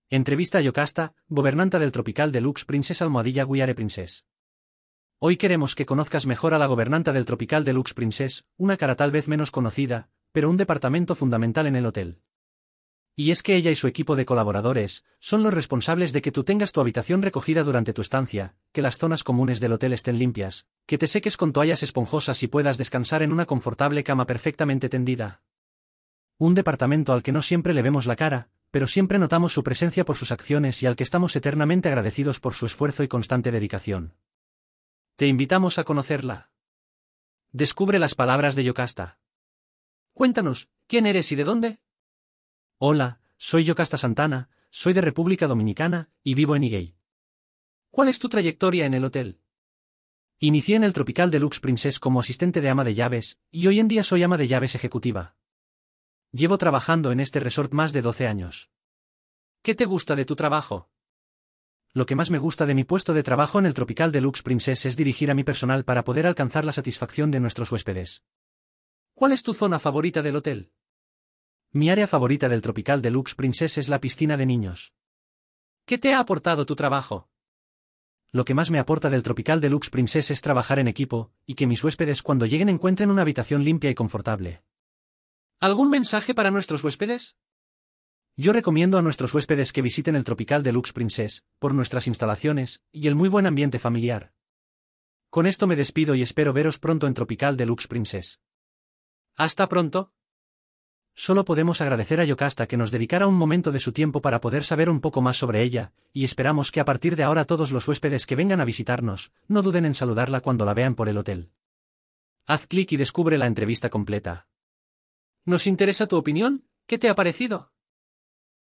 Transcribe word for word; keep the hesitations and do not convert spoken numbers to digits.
Entrevista a Yocasta, gobernanta del Tropical Deluxe Princess Almohadilla Guiare Princess. Hoy queremos que conozcas mejor a la gobernanta del Tropical Deluxe Princess, una cara tal vez menos conocida, pero un departamento fundamental en el hotel. Y es que ella y su equipo de colaboradores son los responsables de que tú tengas tu habitación recogida durante tu estancia, que las zonas comunes del hotel estén limpias, que te seques con toallas esponjosas y puedas descansar en una confortable cama perfectamente tendida. Un departamento al que no siempre le vemos la cara, pero siempre notamos su presencia por sus acciones y al que estamos eternamente agradecidos por su esfuerzo y constante dedicación. Te invitamos a conocerla. Descubre las palabras de Yocasta. Cuéntanos, ¿quién eres y de dónde? Hola, soy Yocasta Santana, soy de República Dominicana, y vivo en Higüey. ¿Cuál es tu trayectoria en el hotel? Inicié en el Tropical Deluxe Princess como asistente de ama de llaves, y hoy en día soy ama de llaves ejecutiva. Llevo trabajando en este resort más de doce años. ¿Qué te gusta de tu trabajo? Lo que más me gusta de mi puesto de trabajo en el Tropical Deluxe Princess es dirigir a mi personal para poder alcanzar la satisfacción de nuestros huéspedes. ¿Cuál es tu zona favorita del hotel? Mi área favorita del Tropical Deluxe Princess es la piscina de niños. ¿Qué te ha aportado tu trabajo? Lo que más me aporta del Tropical Deluxe Princess es trabajar en equipo, y que mis huéspedes cuando lleguen encuentren una habitación limpia y confortable. ¿Algún mensaje para nuestros huéspedes? Yo recomiendo a nuestros huéspedes que visiten el Tropical Deluxe Princess, por nuestras instalaciones, y el muy buen ambiente familiar. Con esto me despido y espero veros pronto en Tropical Deluxe Princess. ¡Hasta pronto! Solo podemos agradecer a Yocasta que nos dedicara un momento de su tiempo para poder saber un poco más sobre ella, y esperamos que a partir de ahora todos los huéspedes que vengan a visitarnos, no duden en saludarla cuando la vean por el hotel. Haz clic y descubre la entrevista completa. ¿Nos interesa tu opinión? ¿Qué te ha parecido?